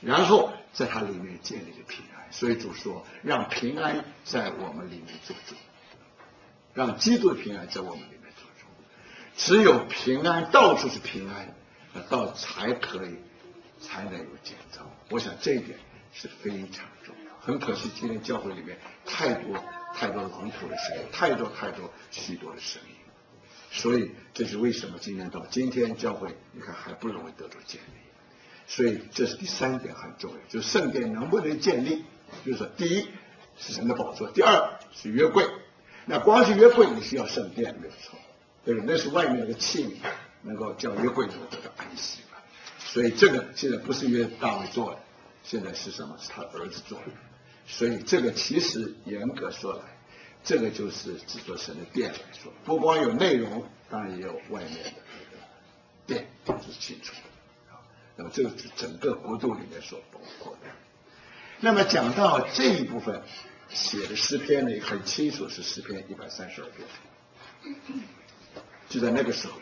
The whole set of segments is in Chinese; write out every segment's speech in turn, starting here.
然后在它里面建立了平安。所以主说，让平安在我们里面做主，让基督的平安在我们里面做主。只有平安，到处是平安，到才能有建造。我想这一点是非常重要。很可惜，今天教会里面太多狼图的声音，太多许多的声音。所以这是为什么今天到今天教会你看还不容易得到建立。所以这是第三点很重要，就是圣殿能不能建立，就是说第一是神的宝座，第二是约柜。那光是约柜你是要圣殿没有错，对吧？那是外面那个器皿能够叫约柜能够得到安息嘛。所以这个现在不是约大卫做的，现在是什么？是他儿子做的。所以这个其实严格说来，这个就是指着神的殿来说，不光有内容，当然也有外面的殿，这是清楚的。那么这个是整个国度里面所包括的。那么讲到这一部分写的诗篇呢，很清楚是诗篇132篇，就在那个时候，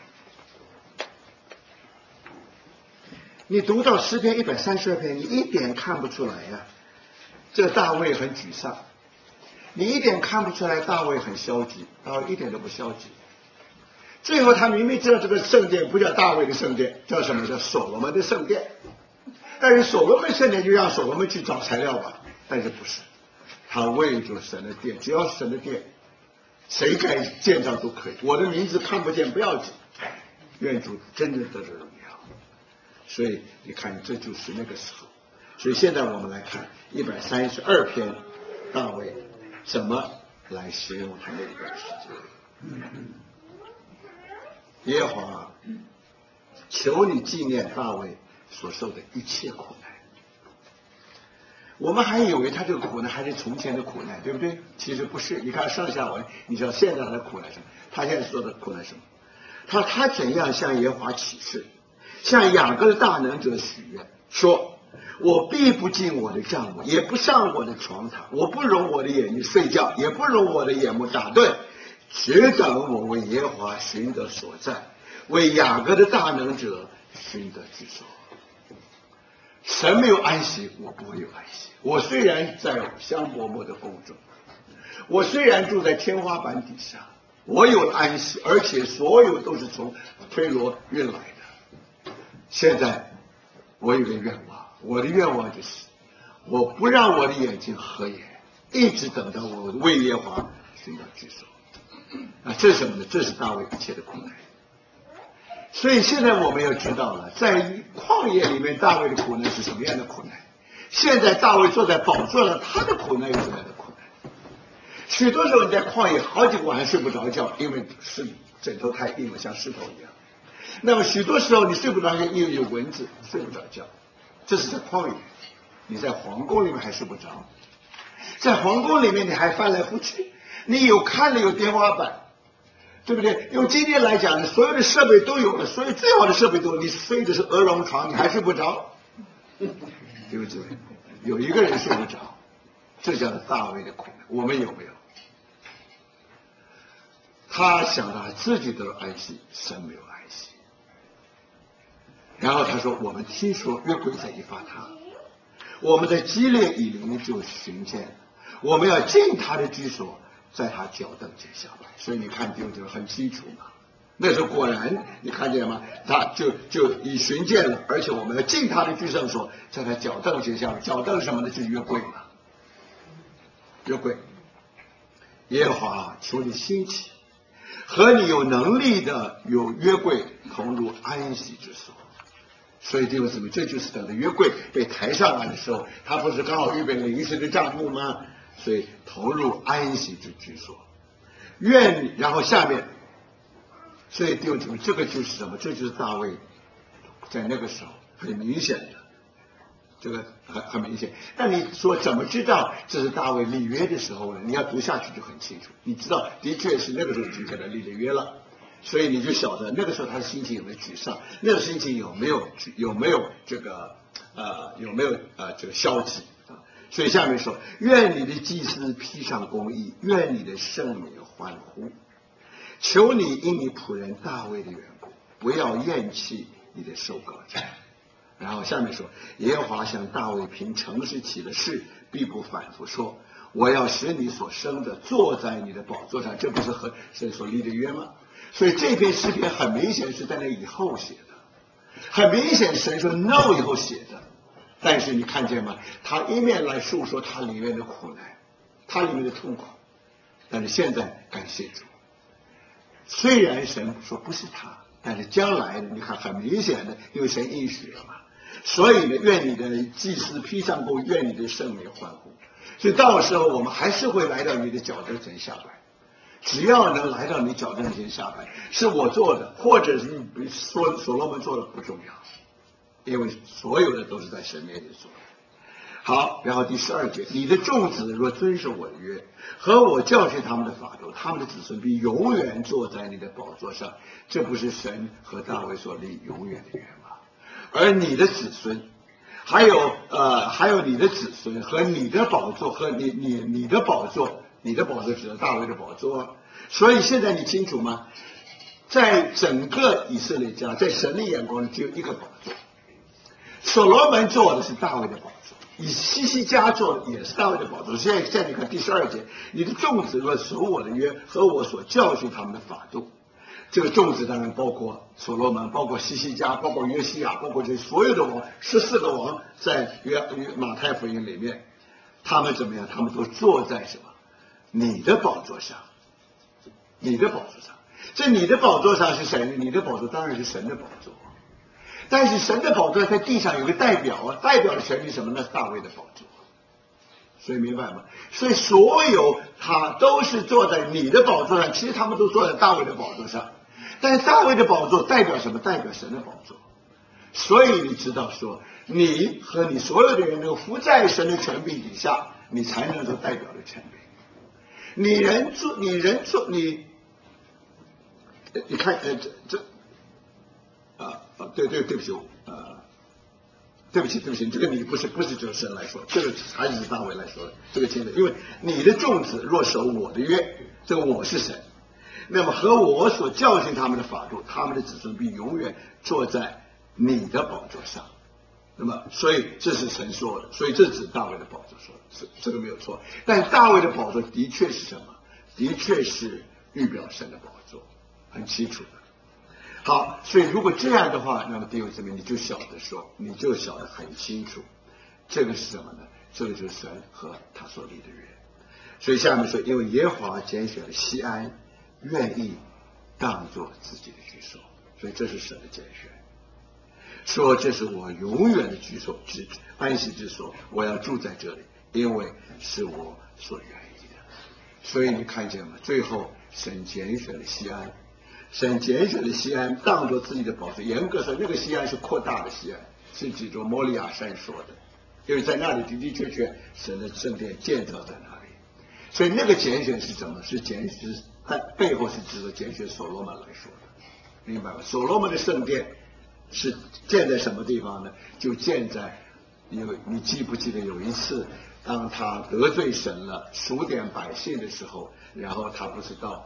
你读到诗篇132篇，你一点看不出来呀，这大卫很沮丧，你一点看不出来大卫很消极，大卫一点都不消极。最后他明明知道这个圣殿不叫大卫的圣殿，叫什么？叫所罗门的圣殿。但是所罗门圣殿就让所罗门去找材料吧，但是不是，他为着神的殿，只要是神的殿，谁该建造都可以，我的名字看不见不要紧，愿主真正得着荣耀。所以你看，这就是那个时候。所以现在我们来看132篇大卫怎么来形容他那段时间。耶和华，求你纪念大卫所受的一切苦难。我们还以为他这个苦难还是从前的苦难，对不对？其实不是。你看上下文，你知道现在他的苦难什么？他现在说的苦难什么？他怎样向耶和华起誓，向雅各的大能者许愿，说：我必不进我的帐幕，也不上我的床榻，我不容我的眼睛睡觉，也不容我的眼目打盹，只等我为耶和华寻得所在，为雅各的大能者寻得居所。神没有安息，我不会有安息。我虽然在香柏木的宫中，我虽然住在天花板底下，我有了安息，而且所有都是从推罗运来的。现在我有个愿望，我的愿望就是我不让我的眼睛合眼，一直等到我为耶和华寻到居所。这是什么呢？这是大卫一切的苦难。所以现在我们要知道了，在旷野里面大卫的苦难是什么样的苦难，现在大卫坐在宝座上，他的苦难有什么样的苦难。许多时候你在旷野好几个晚上睡不着觉，因为是枕头太硬了，像石头一样。那么许多时候你睡不着觉，因为有蚊子，睡不着觉，这是在旷野。你在皇宫里面还睡不着，在皇宫里面你还翻来覆去，你有看了有天花板，对不对？用今天来讲呢，所有的设备都有了，所以最好的设备都有，你睡的是鹅绒床，你还睡不着，对不对？有一个人睡不着，这叫大卫的苦难。我们有没有？他想到自己得了安息，神没有安息。然后他说：我们听说约柜在以法他，我们在基列以琳就寻见了，我们要进他的居所，在他脚凳前下拜。所以你看弟兄姊妹很清楚嘛，那时候果然你看见吗？他就已寻见了，而且我们要进他的居所，在他脚凳前下拜。脚凳什么呢？就是约柜嘛，约柜。耶和华，求你兴起，和你有能力的有约柜同入安息之所。所以弟兄姊妹，这就是等的约柜被抬上来的时候，他不是刚好预备了临时的帐幕吗？所以投入安息之居所。愿你，然后下面，所以弟兄姊妹，这个就是什么？这就是大卫在那个时候很明显的，这个很明显。那你说怎么知道这是大卫立约的时候呢？你要读下去就很清楚，你知道的确是那个时候已经跟他立了约了。所以你就晓得那个时候他的心情有没有沮丧，那个心情有没有这个这个消极啊？所以下面说：愿你的祭司披上公义，愿你的圣民欢呼。求你因你仆人大卫的缘故，不要厌弃你的受膏者。 然后下面说，耶和华向大卫凭诚实起了誓，必不反复说，我要使你所生的坐在你的宝座上。这不是和神所立的约吗？所以这篇诗篇很明显是在那以后写的，很明显神说 no 以后写的。但是你看见吗？他一面来诉说他里面的苦难，他里面的痛苦，但是现在感谢主，虽然神说不是他，但是将来你看很明显的，因为神应许了嘛，所以呢，愿你的祭司披上过，愿你的圣民欢呼。所以到时候我们还是会来到你的脚跟前下拜，只要能来到你脚跟前下拜，是我做的，或者是你说所罗门做的不重要，因为所有的都是在神面前做的。好，然后第12节，你的众子若遵守我的约，和我教训他们的法度，他们的子孙必永远坐在你的宝座上。这不是神和大卫所立永远的约吗？而你的子孙，还有你的子孙和你的宝座和你的宝座，你的宝座指的大卫的宝座。所以现在你清楚吗？在整个以色列家，在神的眼光里只有一个宝座，所罗门做的是大卫的宝座，以西西家做的也是大卫的宝座。现在你看第12节，你的众子若守我的约和我所教训他们的法度。这个众子当然包括所罗门，包括西西家，包括约西亚，包括这所有的王，14个王在马太福音里面，他们怎么样？他们都坐在什么？你的宝座上，你的宝座上。这你的宝座上是谁？你的宝座当然是神的宝座。但是神的宝座在地上有个代表啊，代表的权利什么呢？大卫的宝座。所以明白吗？所以所有他都是坐在你的宝座上，其实他们都坐在大卫的宝座上。但是大卫的宝座代表什么？代表神的宝座。所以你知道说，你和你所有的人都服在神的权柄底下，你才能够代表的权柄。你看对不起对不起，这个你不是指着神来说，这个还是大卫来说的，这个清楚。因为你的众子若守我的约，这个我是神，那么和我所教训他们的法度，他们的子孙必永远坐在你的宝座上。那么，所以这是神说的，所以这指大卫的宝座说的，这个没有错。但大卫的宝座的确是什么？的确是预表神的宝座，很清楚的。好，所以如果这样的话，那么弟兄姊妹，你就晓得很清楚，这个是什么呢？这个就是神和他所立的约。所以下面说，因为耶和华拣选了西安，愿意当作自己的居所，所以这是神的拣选。说这是我永远的居所，安息之所，我要住在这里，因为是我所愿意的。所以你看见吗？最后神拣选了西安。神拣选了西安当作自己的宝座，严格说，那个西安是扩大的西安，是指着摩利亚山说的，因为在那里的的确确神的圣殿建造在那里，所以那个拣选是什么？是背后是指着拣选所罗门来说的，明白吗？所罗门的圣殿是建在什么地方呢？就建在，你记不记得有一次，当他得罪神了，数点百姓的时候，然后他不是到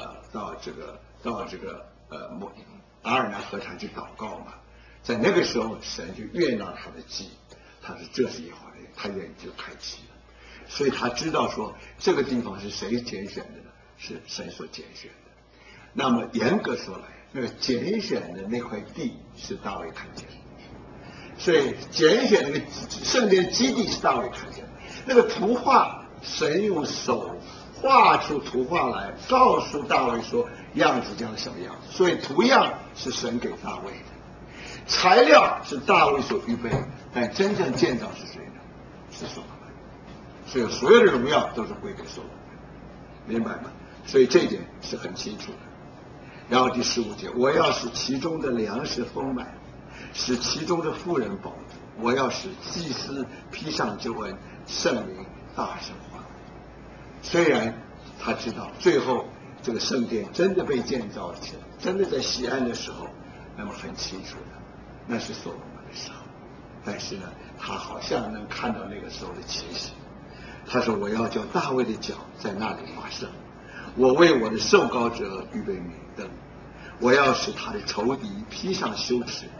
阿尔南河畔去祷告嘛，在那个时候神就悦纳他的祭，他说这是耶和华的，他眼睛就开启了，所以他知道说这个地方是谁拣选的呢？是神所拣选的。那么严格说来，那个拣选的那块地是大卫看见的，所以拣选那个圣殿基地是大卫看见的。那个图画，神用手画出图画来，告诉大卫说样子将是什么样子。所以图样是神给大卫的，材料是大卫所预备的，但真正建造是谁呢？是所罗门。所以所有的荣耀都是归给所罗门，明白吗？所以这一点是很清楚的。然后第15节，我要使其中的粮食丰满，使其中的妇人饱足，我要使祭司披上救恩，圣灵大声欢呼。虽然他知道最后这个圣殿真的被建造起来，真的在西安的时候，那么很清楚的那是所罗门的时候，但是呢，他好像能看到那个时候的情形。他说我要叫大卫的脚在那里发生，我为我的受膏者预备明灯，我要使他的仇敌披上羞耻，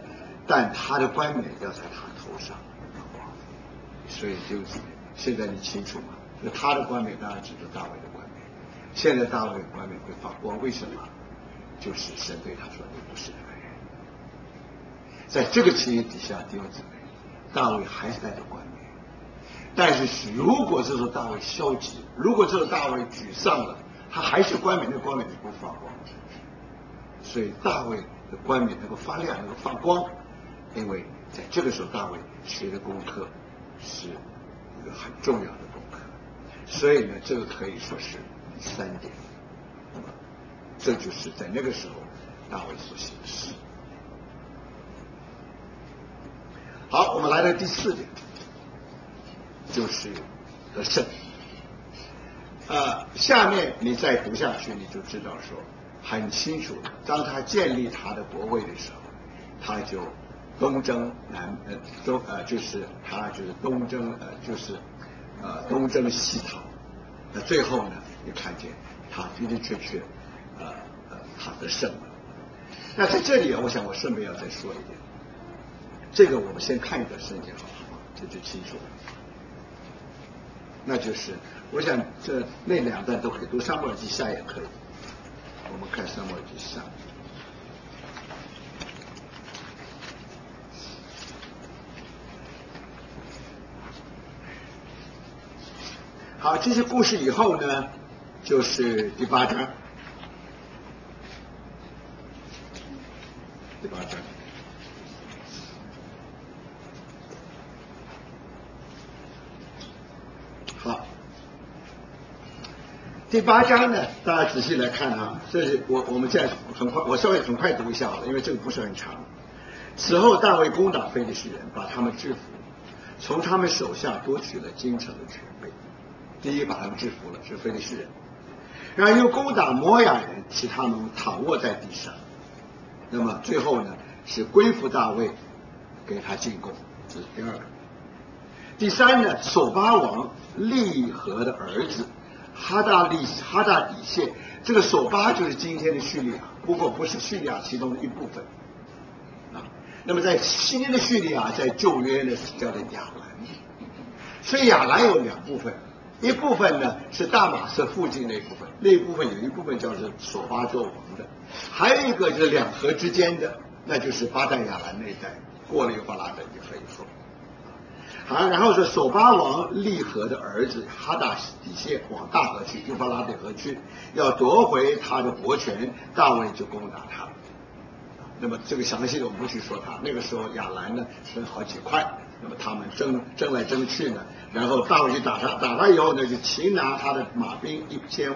但他的冠冕要在他头上发光。所以就是现在你清楚吗？就他的冠冕当然指着大卫的冠冕。现在大卫的冠冕会发光，为什么？就是神对他说：“你不是那个人。”在这个情形底下，弟兄姊妹，大卫还是带着冠冕。但是如果这时候大卫消极，如果这时候大卫沮丧了，他还是冠冕，那冠冕就不会发光。所以大卫的冠冕能够发亮，能够发光，因为在这个时候大卫学的功课是一个很重要的功课。所以呢，这个可以说是第3点。那么这就是在那个时候大卫所行的事。好，我们来到第4点，就是得胜。下面你再读下去，你就知道说很清楚，当他建立他的国位的时候，他就东征就是他就是东征东征西讨。那最后呢，你看见他的的确确他得胜了。那在这里我想我顺便要再说一点，这个我们先看一段圣经好不好？这就清楚了。那就是我想那2段都可以读，撒母耳记下也可以。我们看撒母耳记下。好，这些故事以后呢，就是第8章。第8章。好，第8章呢，大家仔细来看啊，这是我们这样很快，我稍微很快读一下好了，因为这个不是很长。此后大卫攻打非利士人，把他们制服，从他们手下夺取了京城的权柄。第一把他们制服了，是非利士人，然后又攻打摩亚人，使他们躺卧在地上。那么最后呢，是归服大卫，给他进贡，这是第2个。第3呢，索巴王利和的儿子哈大底谢，这个索巴就是今天的叙利亚，不过不是叙利亚其中的一部分啊。那么在今天的叙利亚，在旧约呢是叫做亚兰，所以亚兰有2部分。一部分呢是大马色附近那一部分，那一部分有一部分叫做索巴做王的，还有一个就是2河之间的，那就是巴旦亚兰那一带，过了幼发拉底河以后。好，然后是索巴王利和的儿子哈大底谢往大河去，幼发拉底河去，要夺回他的国权，大卫就攻打他。那么这个详细的我们不去说他，那个时候亚兰呢分好几块，那么他们争来争去呢，然后大卫去打他，打他以后呢就擒拿他的马兵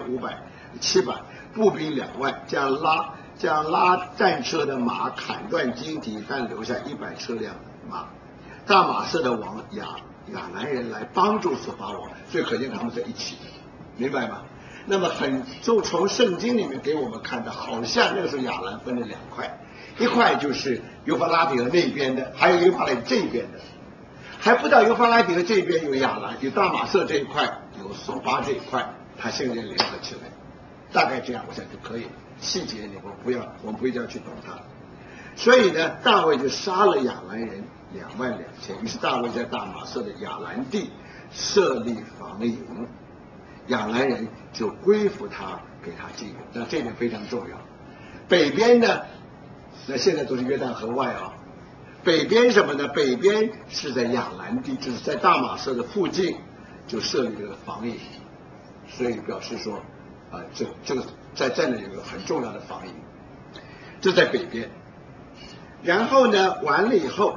700，步兵2万，这样拉战车的马，砍断荆棘，但留下100车辆马。大马色的王亚兰人来帮助索巴王，所以可见他们在一起的，明白吗？那么就从圣经里面给我们看到，好像那个时候亚兰分了2块，一块就是幼发拉底河那边的，还有幼发拉底这边的，还不到幼发拉底河这边有亚兰，有大马色这一块，有索巴这一块，他现在联合起来，大概这样我想就可以了。细节我们不一定要去懂它。所以呢，大卫就杀了亚兰人22000，于是大卫在大马色的亚兰地设立防营，亚兰人就归服他，给他进贡。那这点非常重要。北边呢，那现在都是约旦河外啊。北边什么呢？北边是在亚兰地，就是在大马色的附近，就设立了防营，所以表示说，这个在那有一个很重要的防营，这在北边。然后呢，完了以后，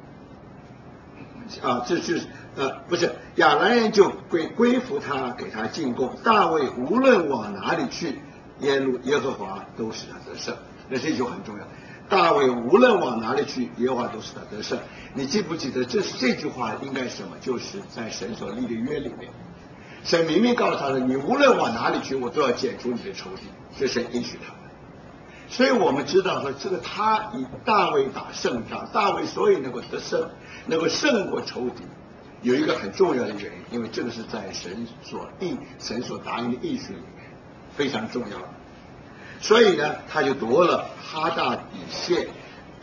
这就是不是亚兰人就归服他，给他进贡。大卫无论往哪里去，耶和华都使他得胜。那这句很重要。大卫无论往哪里去，耶和华都使他得胜。你记不记得这句话应该是什么？就是在神所立的约里面，神明明告诉他说，你无论往哪里去，我都要剪除你的仇敌，这神应许他们。所以我们知道说，这个他以大卫打胜仗，大卫所以能够得胜，能够胜过仇敌，有一个很重要的原因，因为这个是在神所答应的应许里面非常重要的。所以呢，他就夺了哈大底谢，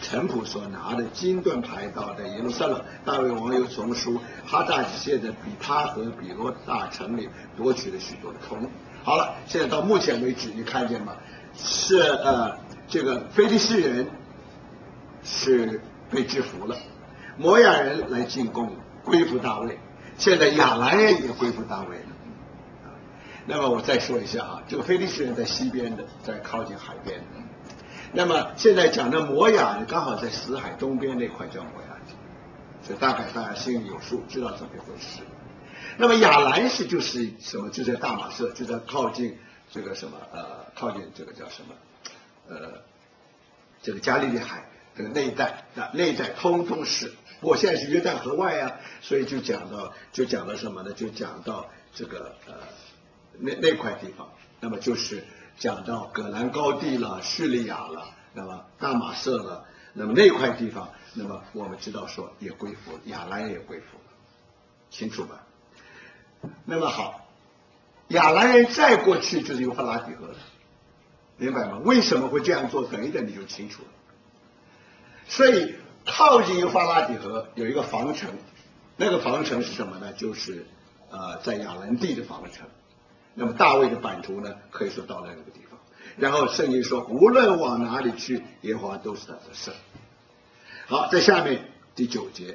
臣仆所拿的金盾牌到的耶路撒冷，大卫王又从属哈大谢的比他和比罗大城里夺取了许多的铜。好了，现在到目前为止，你看见吗？是这个非利士人是被制服了，摩亚人来进攻，归服大卫。现在亚兰人也归服大卫了。那么我再说一下啊，这个非利士人在西边的，在靠近海边的。那么现在讲的摩亚人刚好在死海东边那块叫摩亚地，所以大概大家心里有数，知道怎么一回事。那么亚兰是就是什么？就在大马色，就在靠近这个什么靠近这个叫什么这个加利利海这个那一带通通是。不过现在是约旦河外啊，所以就讲到什么呢？就讲到这个那块地方，那么就是讲到葛兰高地了、叙利亚了，那么大马色了，那么那块地方，那么我们知道说也归服了，亚兰也归服了，清楚吧？那么好，亚兰人再过去就是幼发拉底河了，明白吗？为什么会这样做？等一等你就清楚了。所以靠近幼发拉底河有一个防城，那个防城是什么呢？就是在亚兰地的防城。那么大卫的版图呢，可以说到了那个地方。然后圣经说，无论往哪里去，耶和华都是他的圣。好，在下面第9节，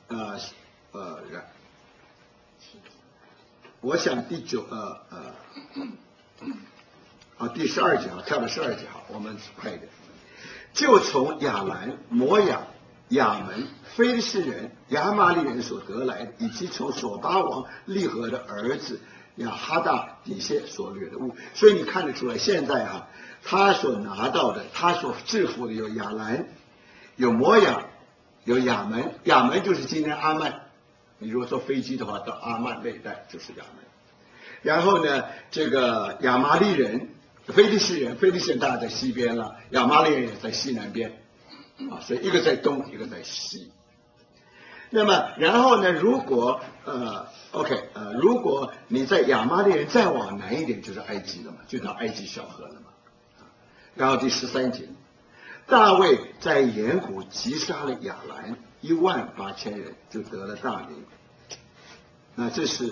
我想第12节啊，跳到12节好，我们快一点。就从亚兰、摩亚、亚门、非利士人、亚玛利人所得来的，以及从索巴王利合的儿子亚哈大底谢所掠的物，所以你看得出来，现在他所拿到的，他所制服的有亚兰、有摩亚、有亚门，亚门就是今天阿曼，你如果坐飞机的话，到阿曼那一带就是亚门。然后呢，这个亚玛利人、非利士人大概在西边了，亚玛利人也在西南边所以一个在东，一个在西。那么然后呢，如果如果你在亚玛利人再往南一点，就是埃及了嘛，就到埃及小河了嘛。然后第13节，大卫在沿谷击杀了亚兰18000人，就得了大名。那这是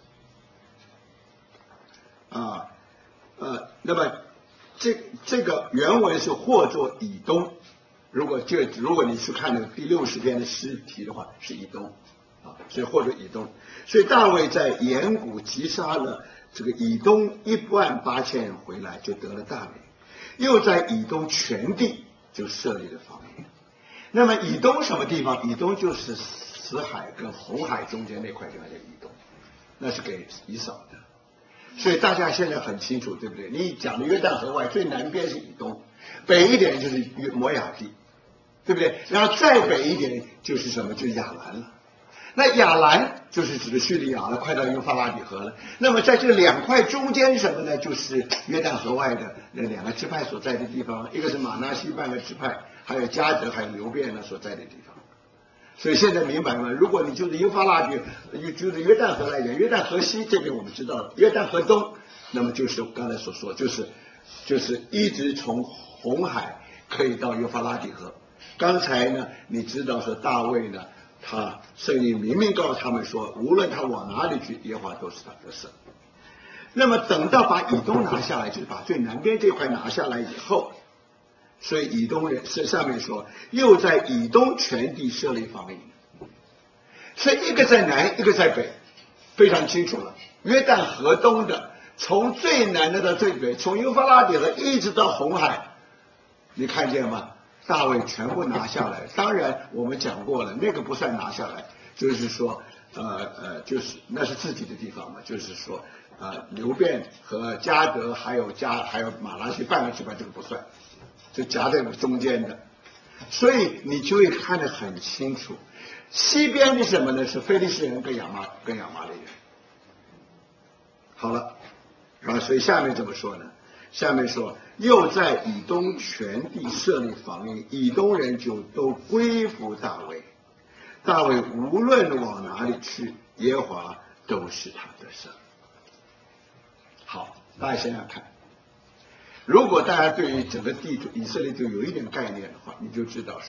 那么这个原文是或作以东，如果你去看那个第60篇的诗题的话，是以东所以或者以东，所以大卫在沿谷击杀了这个以东18000人回来，就得了大名。又在以东全地就设立了防御。那么以东什么地方？以东就是死海跟红海中间那块地方叫以东，那是给以扫的。所以大家现在很清楚，对不对？你讲的约旦河外最南边是以东，北一点就是摩亚地，对不对？然后再北一点就是什么？就是亚兰了。那亚兰就是指的叙利亚了，快到幼发拉底河了。那么在这两块中间什么呢？就是约旦河外的那2个支派所在的地方，一个是马拿西半个支派，还有迦得，还有流便呢所在的地方。所以现在明白吗？如果你就是幼发拉底，就是约旦河来讲，约旦河西这边我们知道了，约旦河东，那么就是刚才所说，就是一直从红海可以到幼发拉底河。刚才呢，你知道说大卫呢，他圣经明明告诉他们说，无论他往哪里去，耶和华都是他的神。那么等到把以东拿下来，就是把最南边这块拿下来以后，所以以东人是上面说，又在以东全地设立防御。所以一个在南，一个在北，非常清楚了。约旦河东的，从最南的到最北，从幼发拉底河一直到红海，你看见吗？大卫全部拿下来。当然我们讲过了，那个不算拿下来，就是说就是那是自己的地方嘛，就是说流便和迦得还有马拿西半个支派，这个不算，就夹在中间的。所以你就会看得很清楚，西边是什么呢？是非利士人跟亚玛利人。好了，所以下面怎么说呢？下面说，又在以东全地设立防御，以东人就都归服大卫。大卫无论往哪里去，耶和华都是他的神。好，大家想想看，如果大家对于整个地图以色列就有一点概念的话，你就知道